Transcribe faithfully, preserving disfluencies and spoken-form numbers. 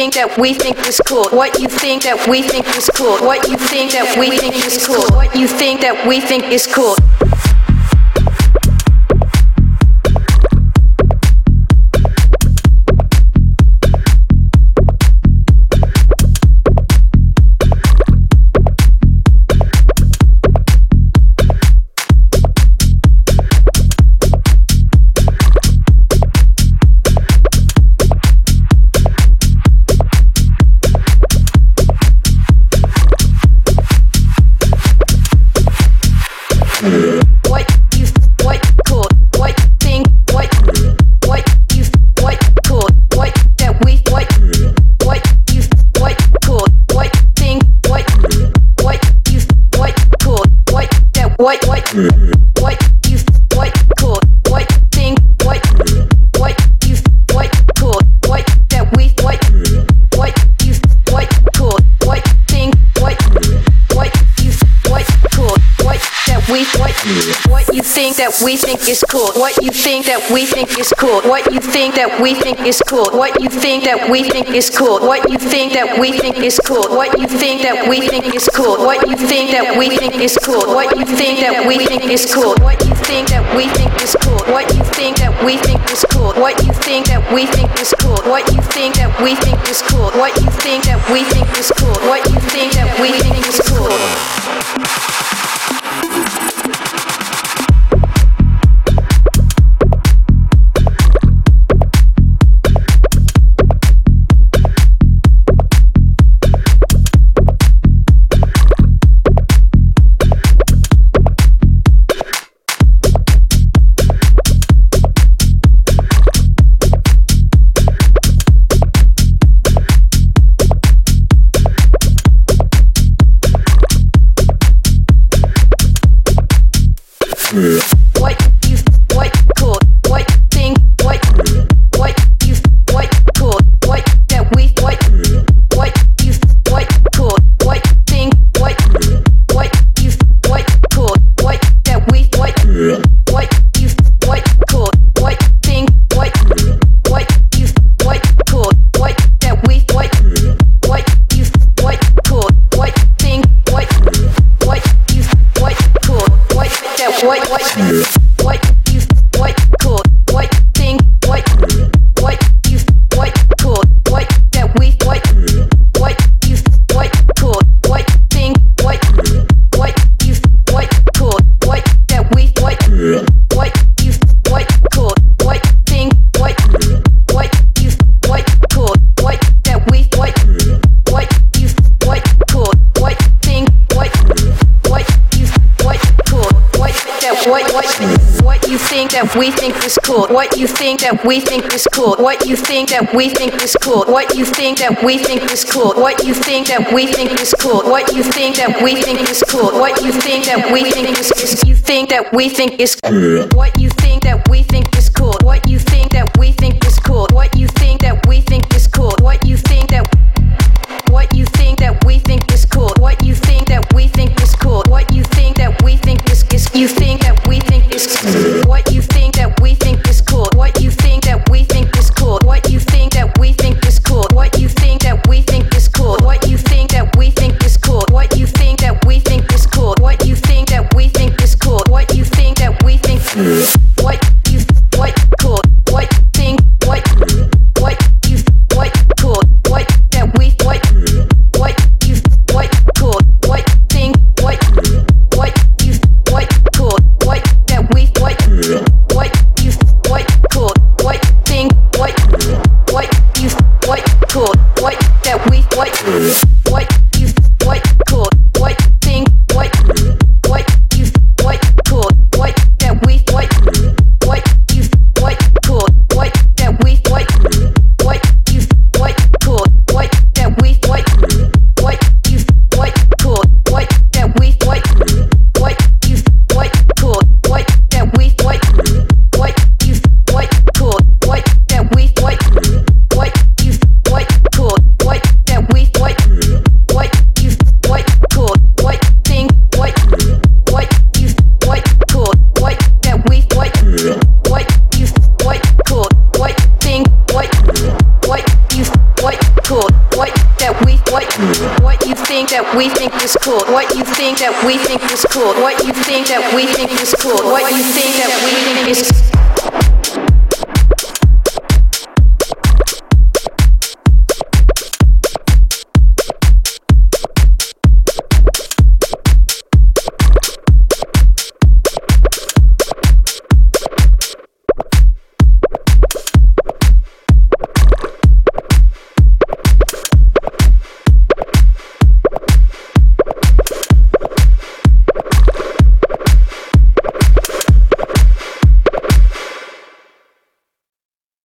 think that we think is cool. What you think that we think is cool. What you think that we think is cool. What you think that we think is cool. What what what you what cool what think what what you what cool what that we what what you what cool what think what what you what cool what that we what what you think that we think is cool. What you think that we think is cool. What you think that we think is cool. What you think that we think is cool. What you think that we think is cool. What you think that we think is cool. What you think that we think is cool. What you think that we think is cool. What you think that we think is cool. What you think that we think is cool. What you think that we think is cool. What you think that we think is cool. What you think that we think is cool. What you think that we think is cool. What you what cool what think what what you what cool what that we what what you what cool what think what what you what cool what that we what what you what cool what think what what you what cool what that we what what you what cool what think what what you what cool what that what what what you what cool what think what what you what cool what that we what what you what cool what think what what you what cool what that we what what you what cool what think what what you what cool what that we what what you what cool what think what what you what cool what that what what what you think that we think is cool. What you think that we think is cool. What you think that we think is cool. What you think that we think is cool. What you think that we think is cool. What you think that we think is cool. What you think that we think is you think that we think is what you think that we think is cool. What you think that we think is cool. What you think that we think is cool. What you think that what you think that we think is cool. What you think that we think is cool. What you think that we think is is you think that we think is what you think that we think is cool. What you think that we think is cool. What you think that we think is cool. What you think that we think is cool. What you think that we think is cool. What you think that we think is cool. What you think that we think is cool. What you think that we think what you what cool what cool. What you think that we think is cool. What you think that we think is cool. What you think that we think is